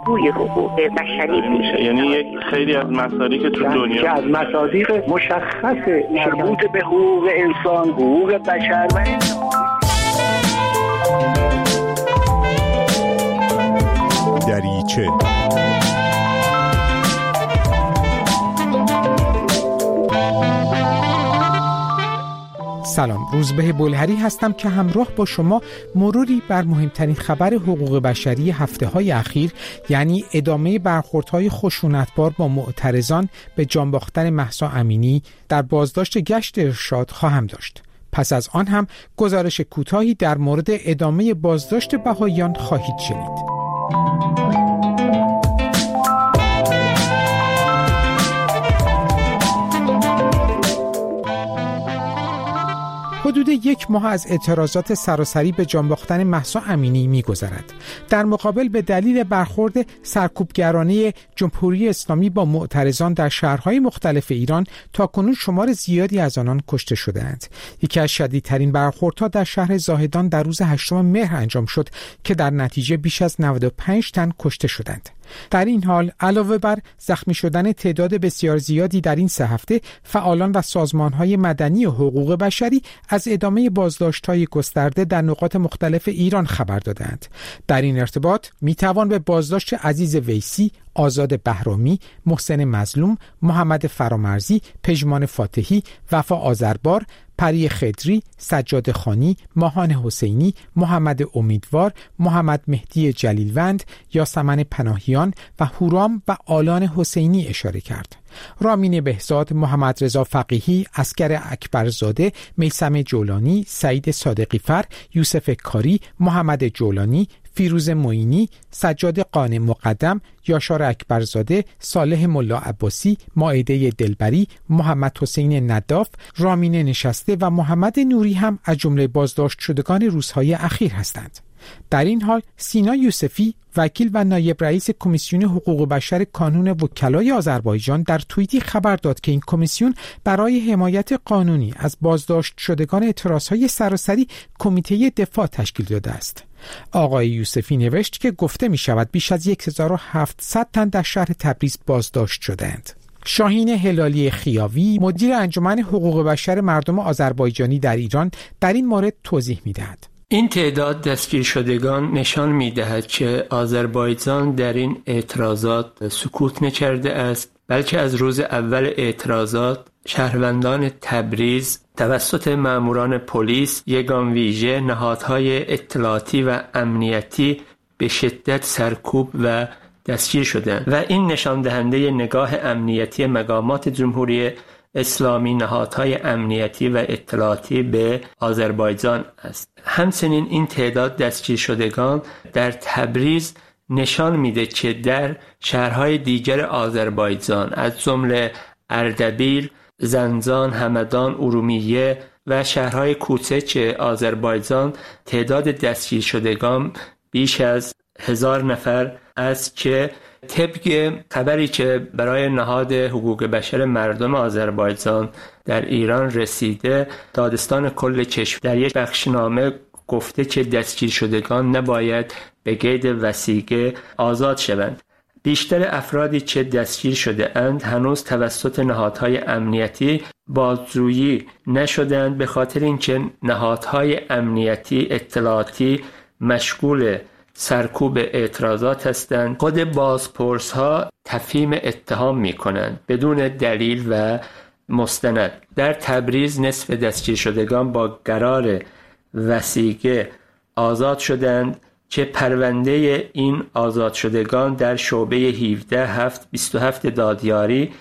گفتگوی حقوق بشری میشه. یعنی یک خیلی از مصادیق تو دنیا از مصادیق مشخص مربوط به حقوق انسان، حقوق بشر و دریچه. سلام، روزبه بولهری هستم که همراه با شما مروری بر مهمترین خبر حقوق بشری هفته‌های اخیر، یعنی ادامه برخوردهای خشونتبار با معترضان به جان باختن مهسا امینی در بازداشت گشت ارشاد خواهم داشت. پس از آن هم گزارش کوتاهی در مورد ادامه بازداشت بهائیان خواهید شنید. حدود یک ماه از اعتراضات سراسری به جان باختن مهسا امینی می‌گذرد. در مقابل به دلیل برخورد سرکوبگرانه جمهوری اسلامی با معترضان در شهرهای مختلف ایران تاکنون شمار زیادی از آنان کشته شده‌اند. یکی از شدیدترین برخوردها در شهر زاهدان در روز 8 مهر انجام شد که در نتیجه بیش از 95 تن کشته شدند. در این حال علاوه بر زخمی شدن تعداد بسیار زیادی در این 3 هفته، فعالان و سازمان‌های مدنی و حقوق بشری از ادامه بازداشت‌های گسترده در نقاط مختلف ایران خبر دادند. در این ارتباط می‌توان به بازداشت عزیز ویسی، آزاد بهرامی، محسن مظلوم، محمد فرامرزی، پژمان فاتحی، وفا آذربار، پری خدری، سجاد خانی، ماهان حسینی، محمد امیدوار، محمد مهدی جلیلوند، یاسمن پناهیان و هورام و آلان حسینی اشاره کرد. رامین بهزاد، محمد رضا فقیهی، اسکر اکبرزاده، میثم جولانی، سعید صادقی فر، یوسف کاری، محمد جولانی، فیروز معینی، سجاد قانع مقدم، یاشار اکبرزاده، صالح ملا عباسی، مائده دلبری، محمد حسین نداف، رامین نشسته و محمد نوری هم از جمله بازداشت شدگان روزهای اخیر هستند. در این حال سینا یوسفی، وکیل و نایب رئیس کمیسیون حقوق بشر کانون وکلای آذربایجان، در توییتی خبر داد که این کمیسیون برای حمایت قانونی از بازداشت شدگان اعتراضهای سراسری کمیته دفاع تشکیل داده است. آقای یوسفی نوشت که گفته می شود بیش از 1700 تن در شهر تبریز بازداشت شدند. شاهین هلالی خیاوی، مدیر انجمن حقوق بشر مردم آذربایجانی در ایران، در این مورد توضیح می دهد. این تعداد دستگیر شدگان نشان می‌دهد که آذربایجان در این اعتراضات سکوت نکرده است، بلکه از روز اول اعتراضات شهروندان تبریز توسط ماموران پلیس، یگان ویژه، نهادهای اطلاعاتی و امنیتی به شدت سرکوب و دستگیر شدند و این نشان دهنده نگاه امنیتی مقامات جمهوری اسلامی، نهادهای امنیتی و اطلاعاتی به آذربایجان است. همچنین این تعداد دستگیر شدگان در تبریز نشان میده که در شهرهای دیگر آذربایجان از جمله اردبیل، زنجان، همدان، ارومیه و شهرهای کوچک آذربایجان تعداد دستگیر شدگان بیش از 1000 نفر است که طبق خبری که برای نهاد حقوق بشر مردم آذربایجان در ایران رسیده، دادستان کل کشور در یک بخشنامه گفته که دستگیر شدگان نباید به قید وثیقه آزاد شوند. بیشتر افرادی که دستگیر شده اند هنوز توسط نهادهای امنیتی بازجویی نشدند، به خاطر اینکه نهادهای امنیتی اطلاعاتی مشغول سرکوب اعتراضات هستند. خود بازپرس ها تفهیم اتهام می کنند بدون دلیل و مستند. در تبریز نصف دستگیر شدگان با قرار وثیقه آزاد شدند که پرونده این آزاد شدگان در شعبه 17/7/27 دادیاری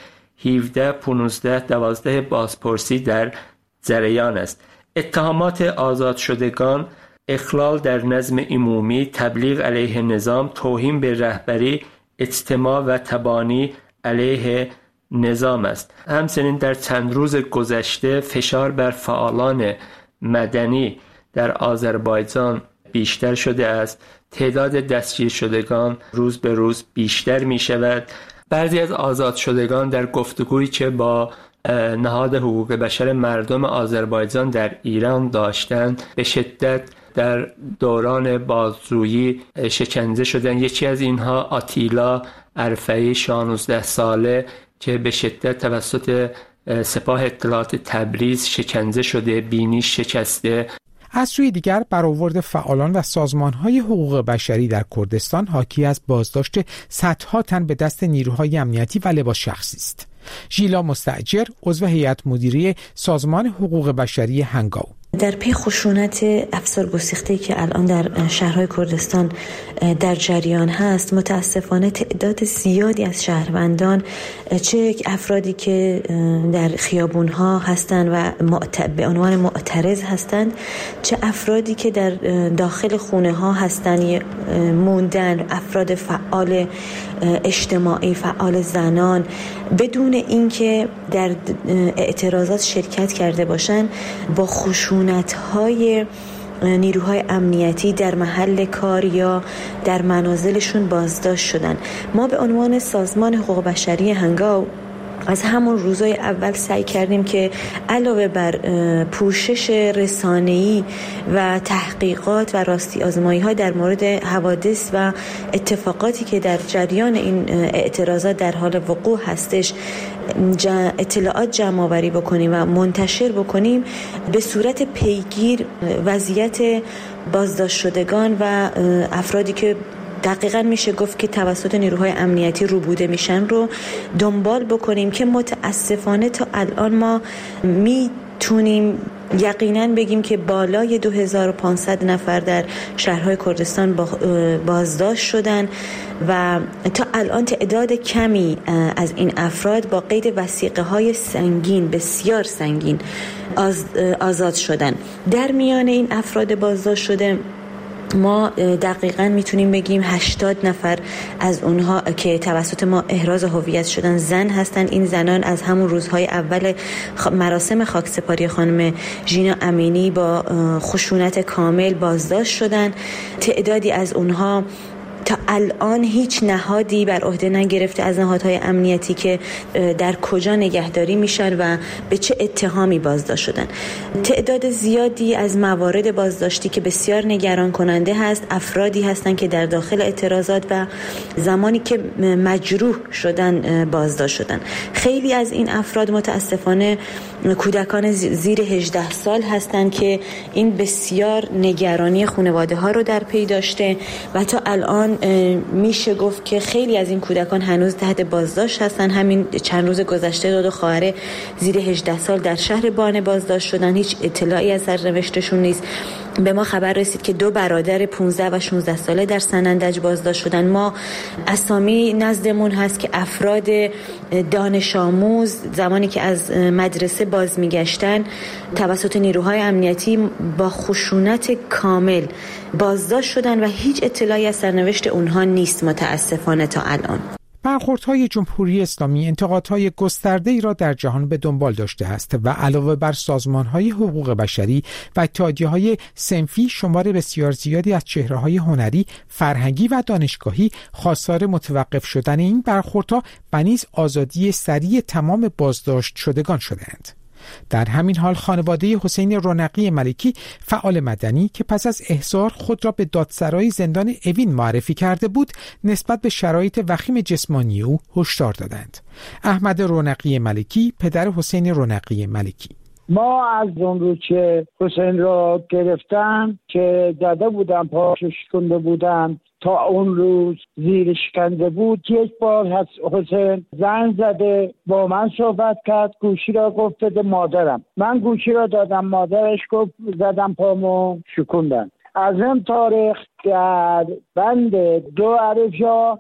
17/15/12 بازپرسی در جریان است. اتهامات آزاد شدگان اخلال در نظم عمومی، تبلیغ علیه نظام، توهین به رهبری، اجتماع و تبانی علیه نظام است. همچنین در چند روز گذشته فشار بر فعالان مدنی در آذربایجان بیشتر شده است. تعداد دستگیر شدگان روز به روز بیشتر می شود. بعضی از آزاد شدگان در گفتگویی که با نهاد حقوق بشر مردم آذربایجان در ایران داشتند به شدت در دوران بازجویی شکنجه شدن. یکی از اینها آتیلا عرفه‌ای 16 ساله که به شدت توسط سپاه اطلاعات تبریز شکنجه شده، بینیش شکسته. از سوی دیگر برآورد فعالان و سازمان‌های حقوق بشری در کردستان حاکی از بازداشت صدها تن به دست نیروهای امنیتی و لباس شخصی است. ژیلا مستأجر، عضو هیئت مدیره سازمان حقوق بشری هنگاو: در پی خشونت افسار گسیخته‌ای که الان در شهرهای کردستان در جریان هست، متاسفانه تعداد زیادی از شهروندان، چه افرادی که در خیابون‌ها هستند و به عنوان معترض هستند، چه افرادی که در داخل خونه‌ها هستند موندن، افراد فعال اجتماعی، فعال زنان، بدون اینکه در اعتراضات شرکت کرده باشند، با خشونت‌های نیروهای امنیتی در محل کار یا در منازلشون بازداشت شدن. ما به عنوان سازمان حقوق بشری هنگاو از همون روزای اول سعی کردیم که علاوه بر پوشش رسانه‌ای و تحقیقات و راستی آزمایی‌ها در مورد حوادث و اتفاقاتی که در جریان این اعتراضات در حال وقوع هستش اطلاعات جمع آوری بکنیم و منتشر بکنیم، به صورت پیگیر وضعیت بازداشت شدگان و افرادی که دقیقاً میشه گفت که توسط نیروهای امنیتی روبوده میشن رو دنبال بکنیم، که متاسفانه تا الان ما میتونیم یقینا بگیم که بالای 2500 نفر در شهرهای کردستان بازداشت شدن و تا الان تعداد کمی از این افراد با قید وثیقه‌های سنگین، بسیار سنگین، آزاد شدن. در میان این افراد بازداشت شده ما دقیقاً میتونیم بگیم 80 نفر از اونها که توسط ما احراز هویت شدن زن هستن. این زنان از همون روزهای اول مراسم خاکسپاری خانم ژینا امینی با خشونت کامل بازداشت شدن. تعدادی از اونها تا الان هیچ نهادی بر عهده نگرفته از نهادهای امنیتی که در کجا نگهداری میشن و به چه اتهامی بازداشت شدن. تعداد زیادی از موارد بازداشتی که بسیار نگران کننده هست، افرادی هستند که در داخل اعتراضات و زمانی که مجروح شدن بازداشت شدن. خیلی از این افراد متاسفانه کودکان زیر 18 سال هستند که این بسیار نگرانی خانواده ها رو در پی داشته و تا الان میشه گفت که خیلی از این کودکان هنوز تحت بازداشت هستن. همین چند روز گذشته دو خواهر زیر 18 سال در شهر بانه بازداشت شدن، هیچ اطلاعی از سرنوشتشون نیست. به ما خبر رسید که 2 برادر 15 و 16 ساله در سنندج بازداشت شدن. ما اسامی نزدمون هست که افراد دانش آموز زمانی که از مدرسه باز میگشتن توسط نیروهای امنیتی با خشونت کامل بازداشت شدن و هیچ اطلاعی از سرنوشت اونها نیست متاسفانه تا الان. برخوردهای جمهوری اسلامی انتقادهای گسترده‌ای را در جهان به دنبال داشته است و علاوه بر سازمان‌های حقوق بشری و اتحادیه‌های صنفی، شمار بسیار زیادی از چهره‌های هنری، فرهنگی و دانشگاهی خواستار متوقف شدن این برخوردها و نیز آزادی سریع تمام بازداشت شدگان شدند. در همین حال خانواده حسین رونقی ملکی، فعال مدنی که پس از احضار خود را به دادسرای زندان اوین معرفی کرده بود، نسبت به شرایط وخیم جسمانی او هشدار دادند. احمد رونقی ملکی، پدر حسین رونقی ملکی: ما از اون روز که حسین را گرفتن که زده بودن، پاشو شکنده بودن، تا اون روز زیر شکنجه بود، یک بار حسین زنگ زده با من صحبت کرد، گوشی را گفت بده مادرم. من گوشی را دادم، مادرش گفت زدم پامو شکوندن. از این تاریخ در بند 2 اربجا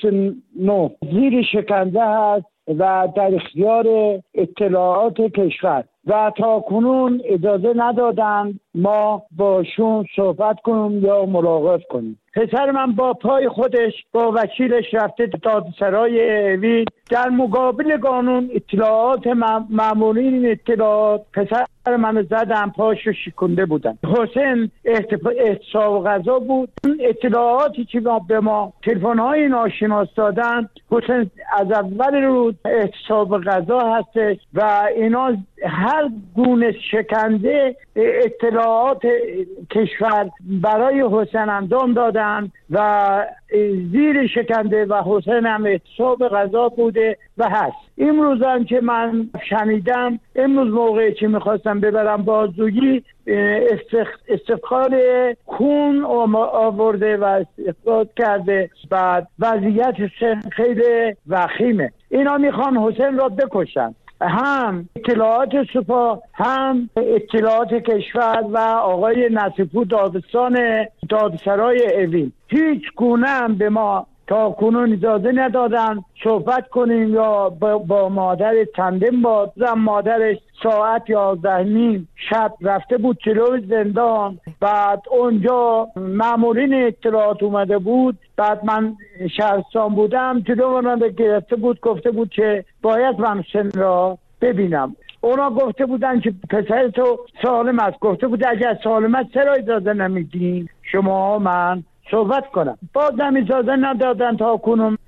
209 زیر شکنجه هست و در اختیار اطلاعات کشور و تا کنون اجازه ندادن ما باشون صحبت کنیم یا ملاقات کنیم. پسر من با پای خودش با وکیلش رفته دادسرای اوین، در مقابل قانون اطلاعات مامورین اطلاعات پسر من زدن، پاشو شکنده بودن. حسین احتساب غذا بود. اطلاعاتی که به ما تلفن‌های ناشناس دادن، حسین از اول روز احتساب غذا هست و اینا هر گونه شکنجه اطلاعات کشور برای حسین انجام دادن و زیر شکنجه و حسین هم اعتصاب غذا بوده و هست. امروز هم که من شنیدم، امروز موقعی که میخواستم ببرم بازجویی استفخار خون آورده و استفاد کرده. بعد وضعیت خیلی وخیمه. اینا میخوان حسین را بکشن، هم اطلاعات سپاه هم اطلاعات کشور و آقای نصیرپور دادسرای اوین. هیچ گونه هم به ما تا کنون اجازه ندادن صحبت کنیم یا با مادر تندم بازم. مادرش ساعت 11:30 شب رفته بود جلوی زندان. بعد اونجا مامورین اطلاعات اومده بود. بعد من شهرستان بودم، جلو من گرفته بود، گفته بود که باید من حسین را ببینم. اونا گفته بودن که پسر تو سالم است. گفته بود اگر سالم است چرا اجازه نمیدین شما من صحبت کنم؟ بازم اجازه ندادن تا کنم.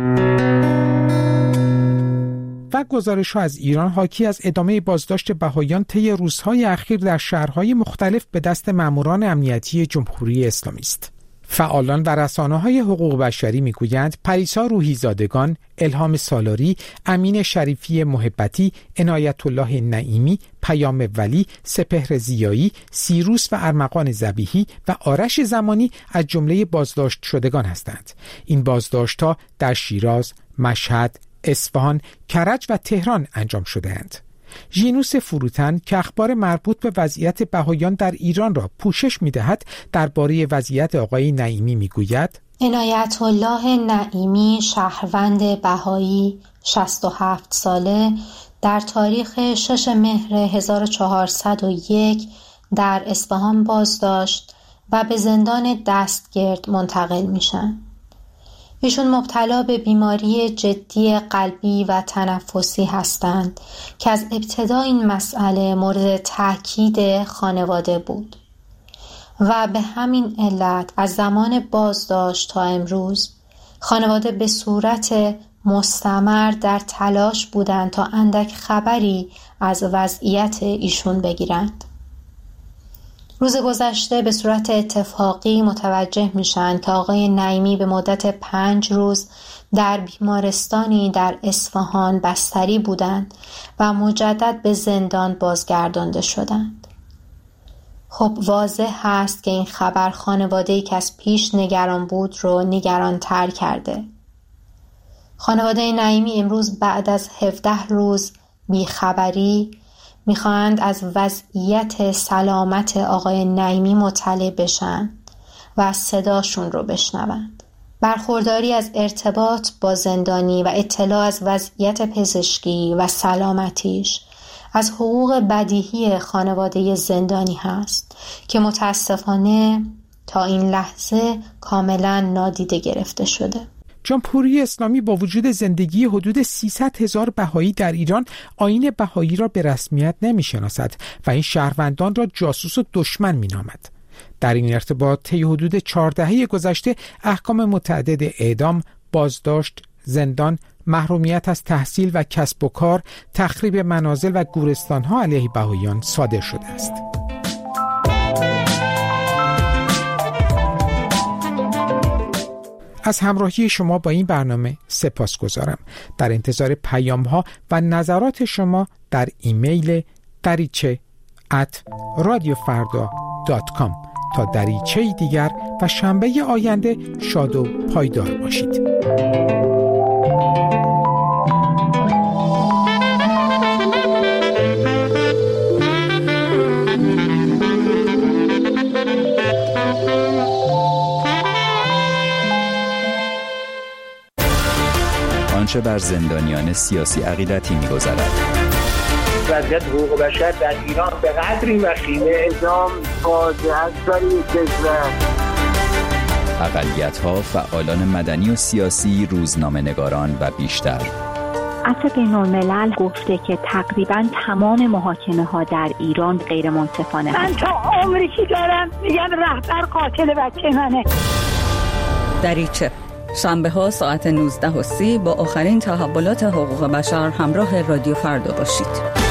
و گزارش‌ها از ایران حاکی از ادامه بازداشت بهائیان طی روزهای اخیر در شهرهای مختلف به دست ماموران امنیتی جمهوری اسلامی است. فعالان و رسانه‌های حقوق بشری می‌گویند پریسا روحیزادگان، الهام سالاری، امین شریفی محبتی، عنایت الله نعیمی، پیام ولی، سپهر ضیایی، سیروس و ارمغان ذبیحی و آرش زمانی از جمله بازداشت شدگان هستند. این بازداشت‌ها در شیراز، مشهد، اصفهان، کرج و تهران انجام شده‌اند. ژینوس فروتن که اخبار مربوط به وضعیت بهائیان در ایران را پوشش می‌دهد، درباره وضعیت آقای نعیمی می‌گوید: عنایت الله نعیمی، شهروند بهایی 67 ساله، در تاریخ 6 مهر 1401 در اصفهان بازداشت و به زندان دستگرد منتقل میشن. ایشون مبتلا به بیماری جدی قلبی و تنفسی هستند که از ابتدا این مسئله مورد تاکید خانواده بود و به همین علت از زمان بازداشت تا امروز خانواده به صورت مستمر در تلاش بودند تا اندک خبری از وضعیت ایشون بگیرند. روز گذشته به صورت اتفاقی متوجه میشن که آقای نعیمی به مدت 5 روز در بیمارستانی در اصفهان بستری بودند و مجدد به زندان بازگردانده شدند. خب واضح هست که این خبر خانواده‌ای که از پیش نگران بود رو نگران تر کرده. خانواده نعیمی امروز بعد از 17 روز بیخبری میخواهند از وضعیت سلامت آقای نعیمی مطلع بشن و صداشون رو بشنوند. برخورداری از ارتباط با زندانی و اطلاع از وضعیت پزشکی و سلامتیش از حقوق بدیهی خانواده زندانی هست که متاسفانه تا این لحظه کاملا نادیده گرفته شده. جمهوری اسلامی با وجود زندگی حدود 300,000 بهایی در ایران آیین بهایی را به رسمیت نمی‌شناسد و این شهروندان را جاسوس و دشمن می‌نامد. در این ارتباط طی حدود 4 دهه گذشته احکام متعدد اعدام، بازداشت، زندان، محرومیت از تحصیل و کسب و کار، تخریب منازل و گورستان‌ها علیه بهاییان صادر شده است. از همراهی شما با این برنامه سپاسگزارم. در انتظار پیام‌ها و نظرات شما در ایمیل dariche@radiofarda.com. تا دریچه دیگر و شنبه آینده شاد و پایدار باشید. آنچه بر زندانیان سیاسی عقیدتی می‌گذرد. وضعیت حقوق بشر در ایران به قدری وخیمه، اعدام واضح است برای کشور. اقلیت‌ها، فعالان مدنی و سیاسی، روزنامه‌نگاران و بیشتر. عفو بین‌الملل گفته که تقریباً تمام محاکمه‌ها در ایران غیر منصفانه من تا عمری که دارم میگم رهبر قاتل بچه منه. دریچه شنبه‌ها ساعت 19:30 با آخرین تحولات حقوق بشر همراه رادیو فردا باشید.